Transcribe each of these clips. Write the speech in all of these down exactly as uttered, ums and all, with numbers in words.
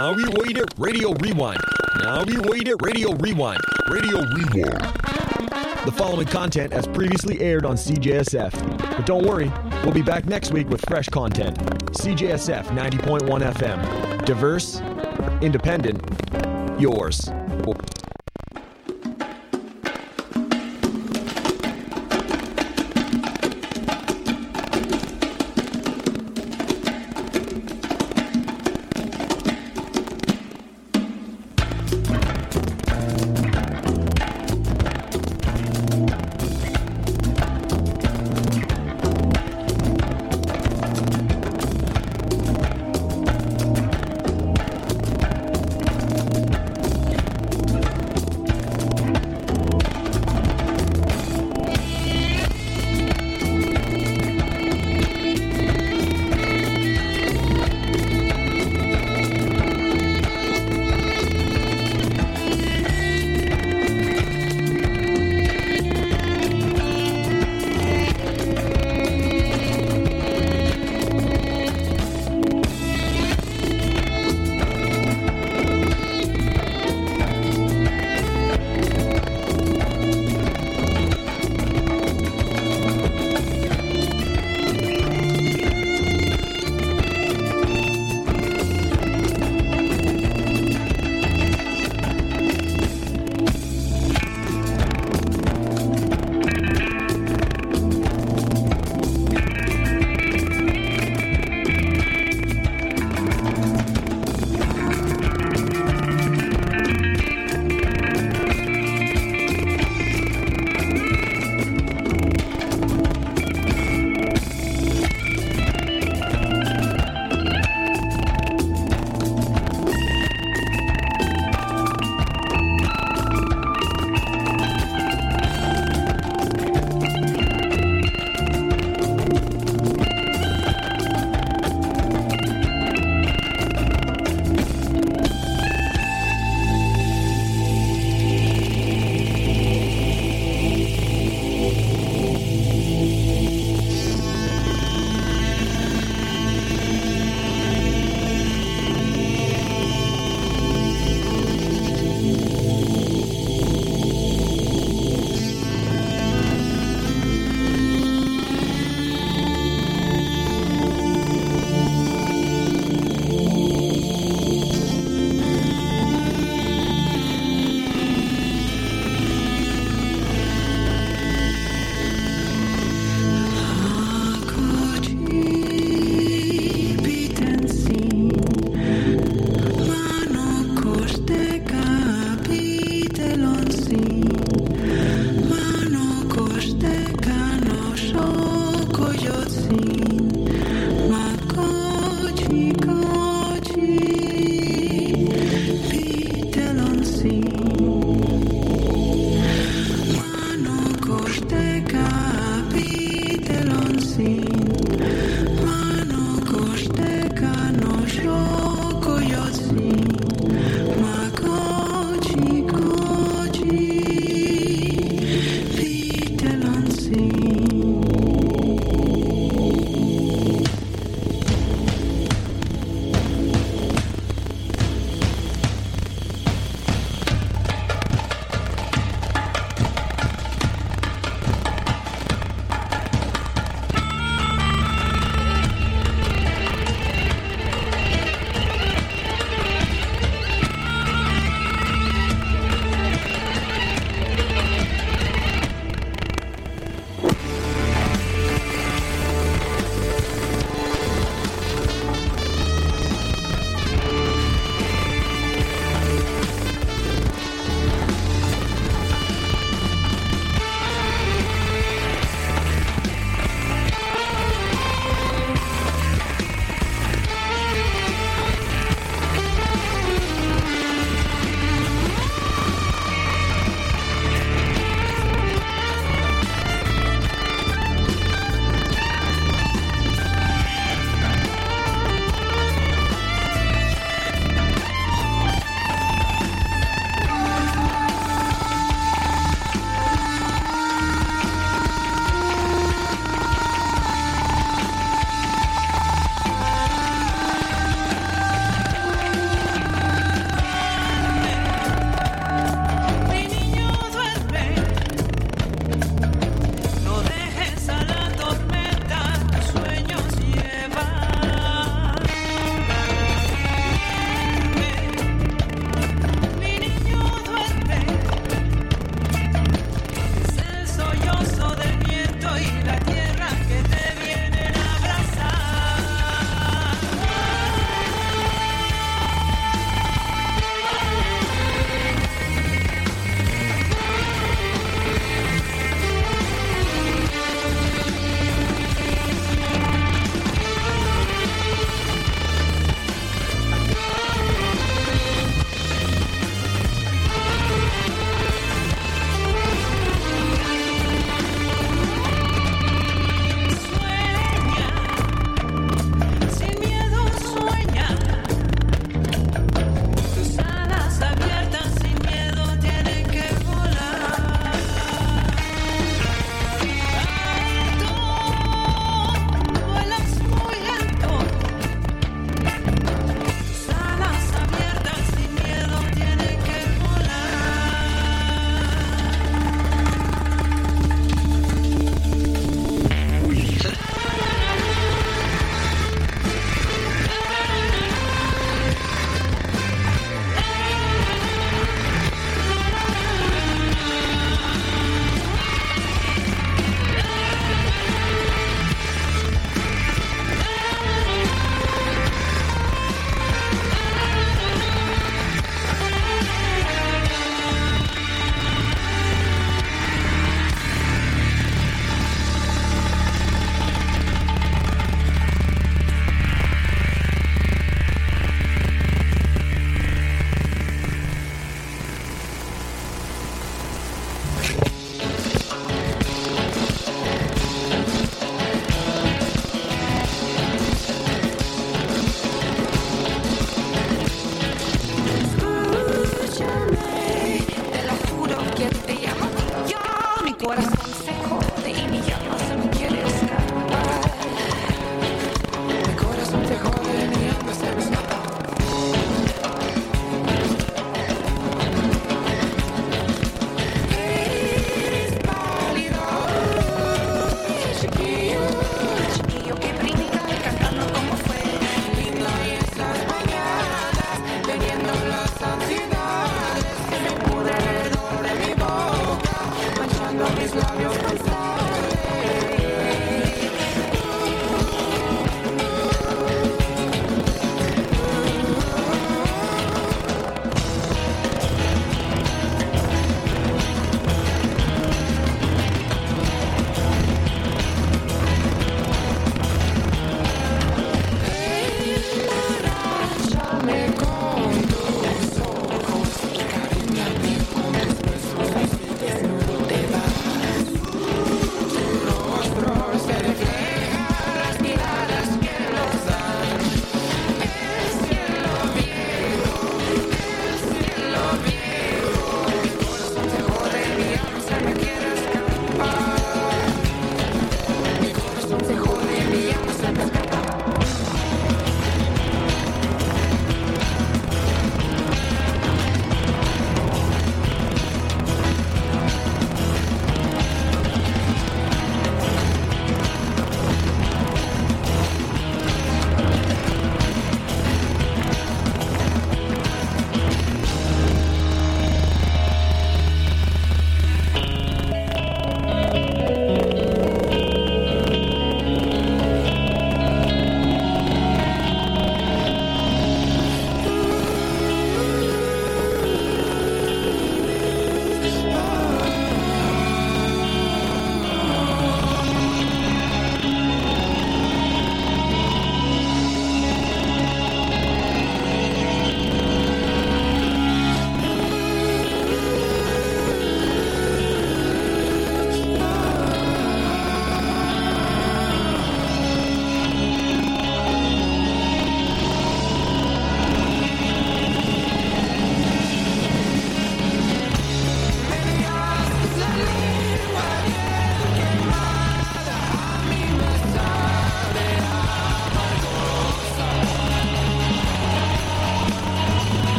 Now we wait it, Radio Rewind. Now we wait it, Radio Rewind. Radio Rewind. The following content as previously aired on C J S F. But don't worry, we'll be back next week with fresh content. C J S F ninety point one F M. Diverse, independent, yours.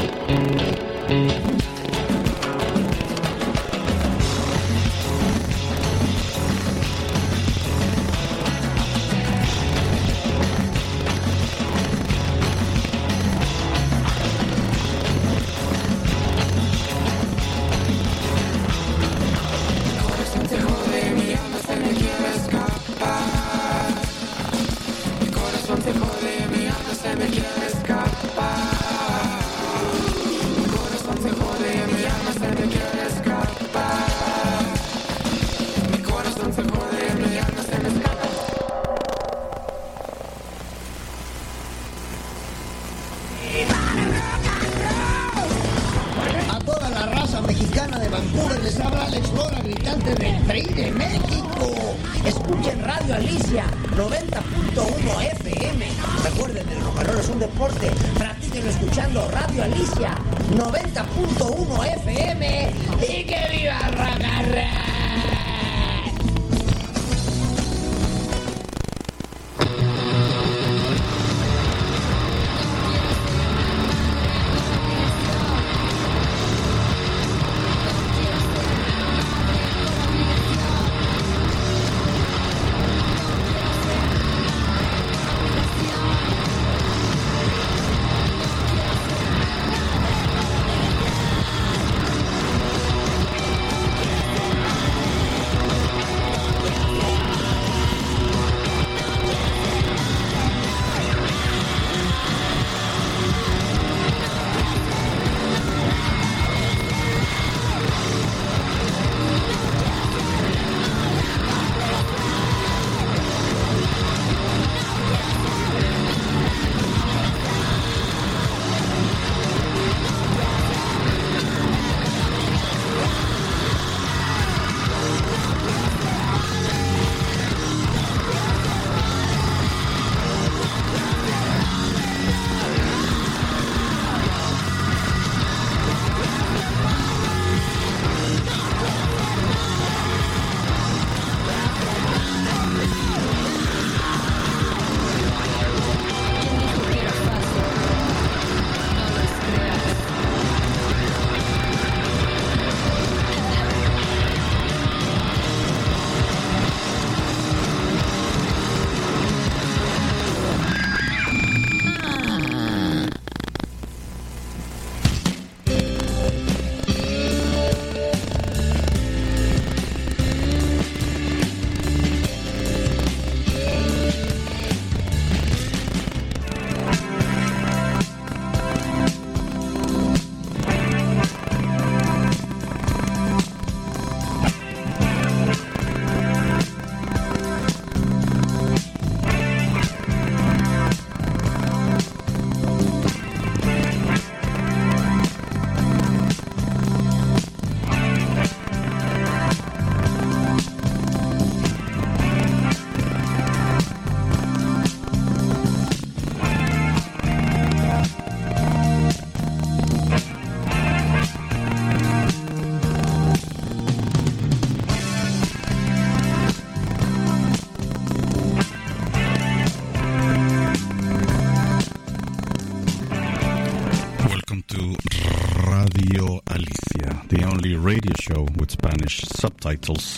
Radio show with Spanish subtitles.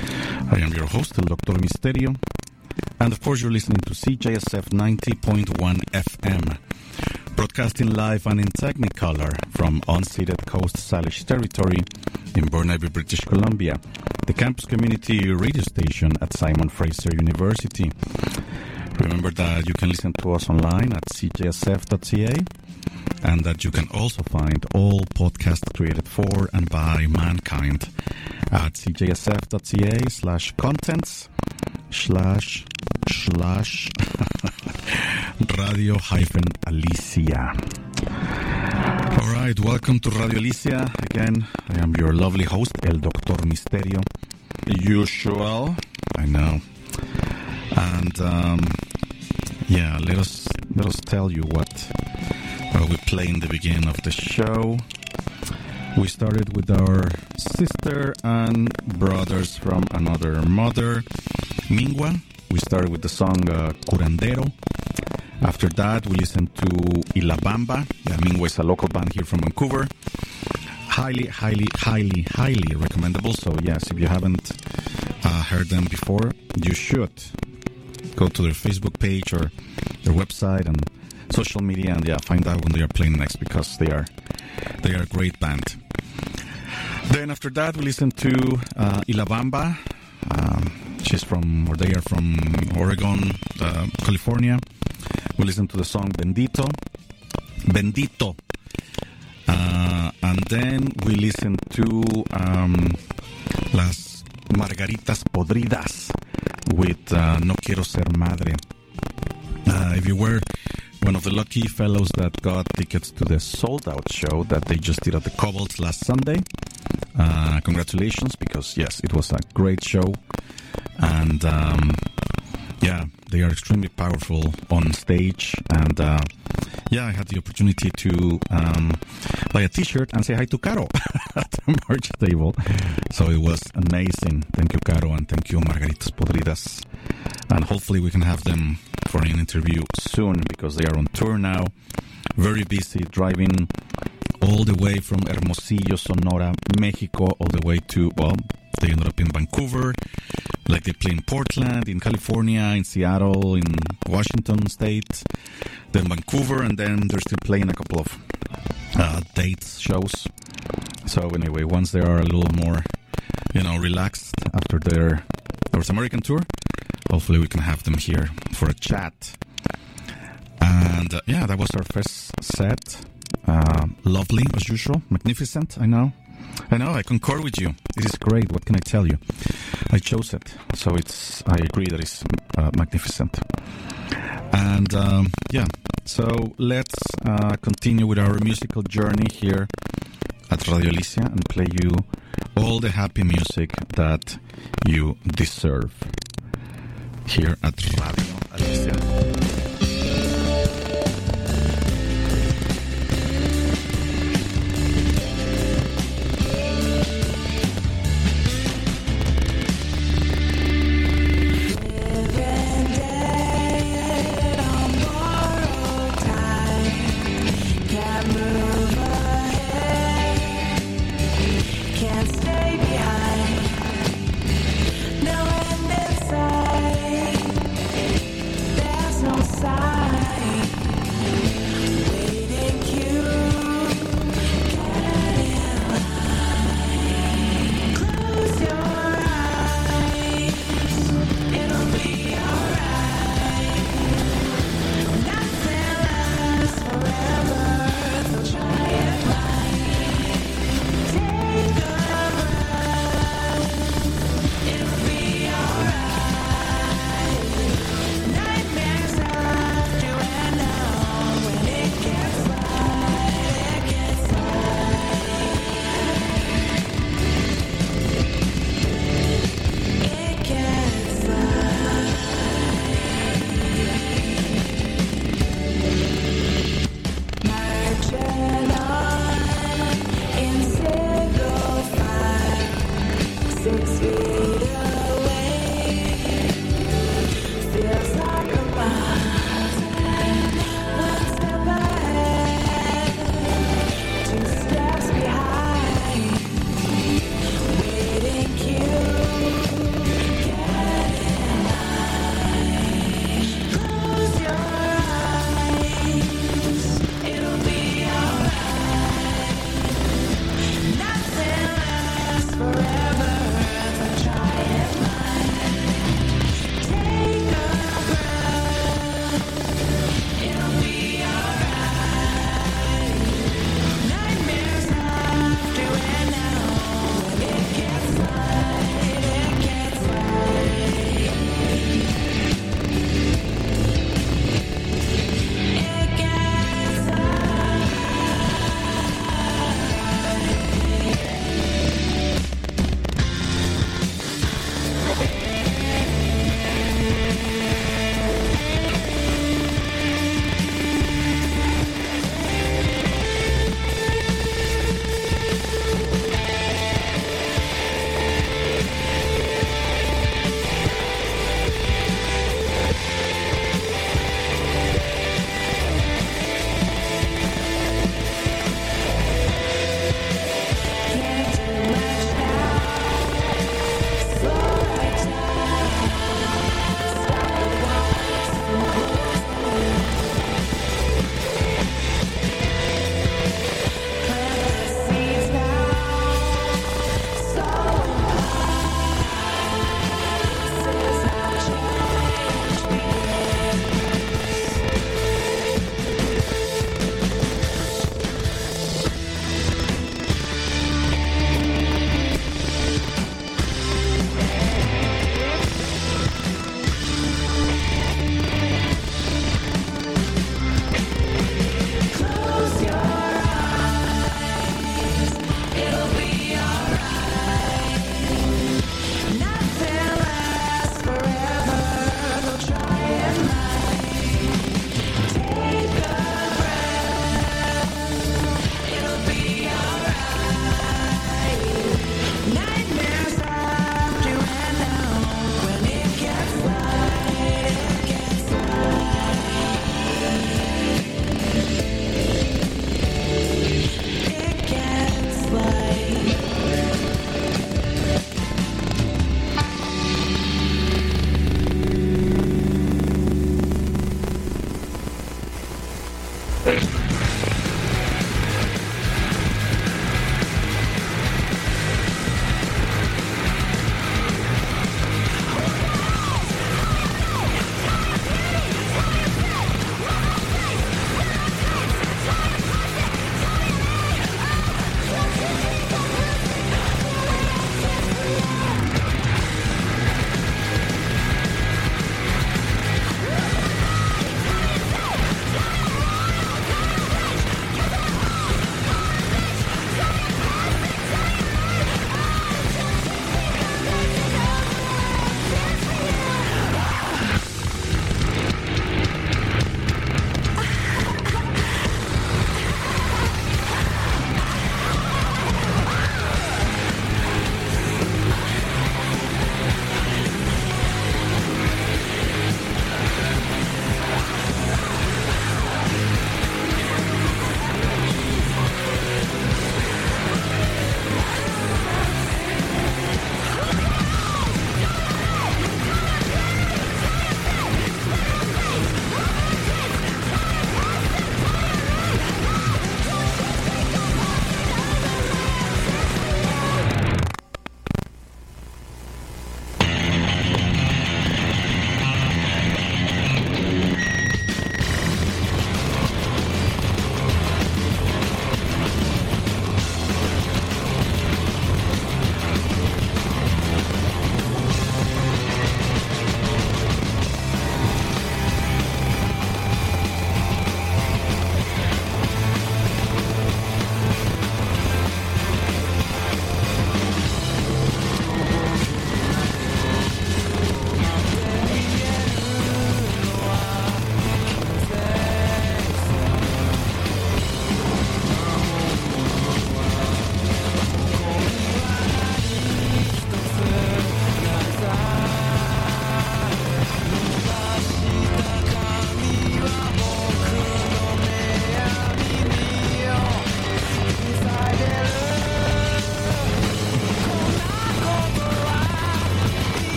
I am your host, El Doctor Misterio, and of course you're listening to C J S F ninety point one F M, broadcasting live and in Technicolor from unceded Coast Salish territory in Burnaby, British Columbia, the campus community radio station at Simon Fraser University. Remember that you can listen to us online at c j s f dot c a, and that you can also find all podcasts created for and by mankind at cjsf.ca slash contents slash slash radio hyphen Alicia. All right, welcome to Radio Alicia. Again, I am your lovely host, El Doctor Misterio. Usual, I know. And um, yeah, let us let us tell you what uh, we play in the beginning of the show. We started with our sister and brothers from another mother, Mingua. We started with the song uh, Curandero. After that, we listened to Ilabamba. I mean, was a local band here from Vancouver. Highly, highly, highly, highly recommendable. So yes, if you haven't uh, heard them before, you should go to their Facebook page or their website and social media, and yeah, find out when they are playing next, because they are they are a great band. Then after that, we listened to uh, Ilabamba. Um, she's from, or they are from Oregon, uh, California. We listened to the song Bendito. Bendito. Uh, and then we listened to um, Las Margaritas Podridas with uh, No Quiero Ser Madre. Uh, if you were one of the lucky fellows that got tickets to the sold-out show that they just did at the Cobalt last Sunday, uh, congratulations, because yes, it was a great show. And um, yeah, they are extremely powerful on stage. And uh, yeah, I had the opportunity to um, buy a t-shirt and say hi to Caro at the merch table. So it was amazing. Thank you, Caro, and thank you, Margaritas Podridas. And hopefully we can have them for an interview soon, because they are on tour now. Very busy, driving all the way from Hermosillo, Sonora, Mexico, all the way to, well, they ended up in Vancouver. Like they play in Portland, in California, in Seattle, in Washington State, then Vancouver, and then they're still playing a couple of uh, dates, shows. So anyway, once they are a little more, you know, relaxed after their North American tour, hopefully we can have them here for a chat. And uh, yeah, that was our first set. Uh, lovely, as usual. Magnificent, I know. I know, I concur with you. It is great. What can I tell you? I chose it, so it's. I agree that it's uh, magnificent. And um, yeah, so let's uh, continue with our musical journey here at Radio Alicia and play you all the happy music that you deserve here at Radio Alicia. No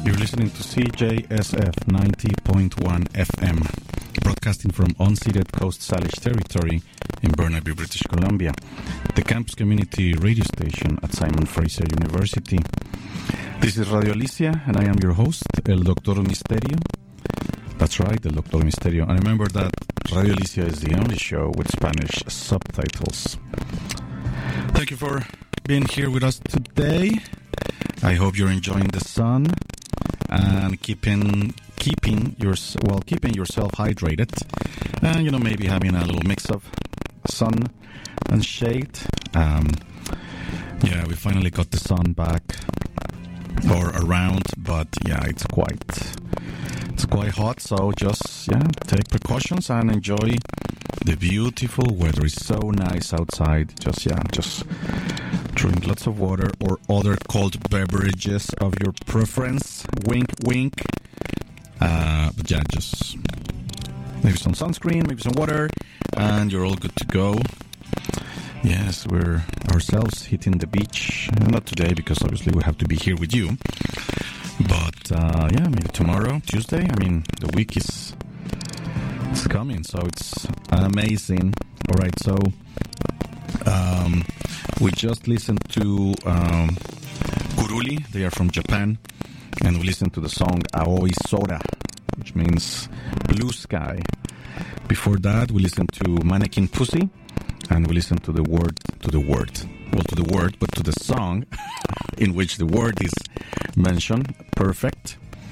You're listening to C J S F ninety point one F M, broadcasting from unceded Coast Salish territory in Burnaby, British Columbia, the campus community radio station at Simon Fraser University. This is Radio Alicia, and I am your host, El Doctor Misterio. That's right, El Doctor Misterio. And remember that Radio Alicia is the only show with Spanish subtitles. Thank you for being here with us today. I hope you're enjoying the sun and keeping keeping your well keeping yourself hydrated, and you know maybe having a little mix of sun and shade. Um, yeah, we finally got the sun back or around, but yeah, it's quite it's quite hot. So just yeah, take precautions and enjoy the beautiful weather. It's so nice outside. Just yeah, just. Drink lots of water or other cold beverages of your preference. Wink, wink. Uh, but yeah, just maybe some sunscreen, maybe some water, and you're all good to go. Yes, we're ourselves hitting the beach. Not today, because obviously we have to be here with you. But uh, yeah, maybe tomorrow, Tuesday. I mean, the week is it's coming, so it's amazing. All right, so. Um, we just listened to um, Kuruli, they are from Japan, and we listened to the song Aoi Sora, which means blue sky. Before that, we listened to Mannequin Pussy, and we listened to the word, to the word, well, to the word, but to the song in which the word is mentioned, Perfect.